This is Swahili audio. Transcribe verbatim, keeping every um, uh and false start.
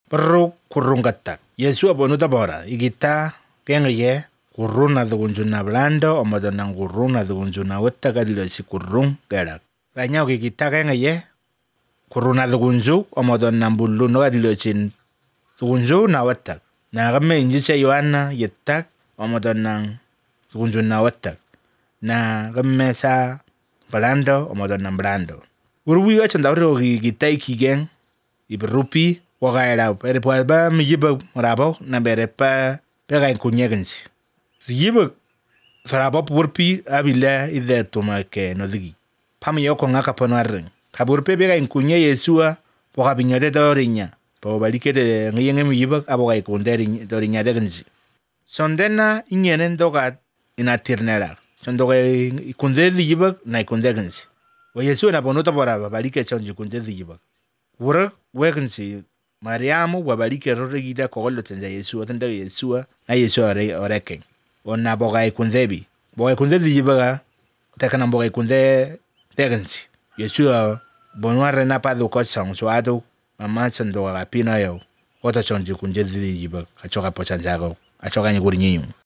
Perru kurungatak. Yesu abonuta bora. Igita kengaye kuruna dhugunjuna blando omadona kuruna dhugunjuna wetaka dilo si kurung gerak. Ranyau igita kengaye kuruna dhugunju omadona bulu no dilo sin dhugunju na wetak. Na game injise yoana yetak omadona dhugunjuna wetak. Na game sa blando omadona blando. Urwi wachanda uri igita ikigeng iberupi wagaira pere pa mi yiba rabo na bere pa pega en kunyegensi yiba sarabo purpi abila ide toma ke no digi pam yo ko ngaka ponarren kaburpe bega en kunye Yesua po gabinyade dorinya po balike de ngiyenge mi yiba abo ga ikunderi dorinya de gensi sondena inyenen doga inatirnera sondoga ikunderi yiba na ikundegensi o Yesua na bonota boraba balike chonji kunderi yiba wura wegensi Mariamu wabalike rorigida kogolo tenza Yesua tenda Yesua na Yesua ore oreken ona boga ikundebi boga ikundebi yibaga takana boga ikunde tegensi Yesua bonware na padu kotsang swado mama sendo ga pina yo kota chonji kunje yibaga kachoka pochanjago achoka nyiguri nyinyu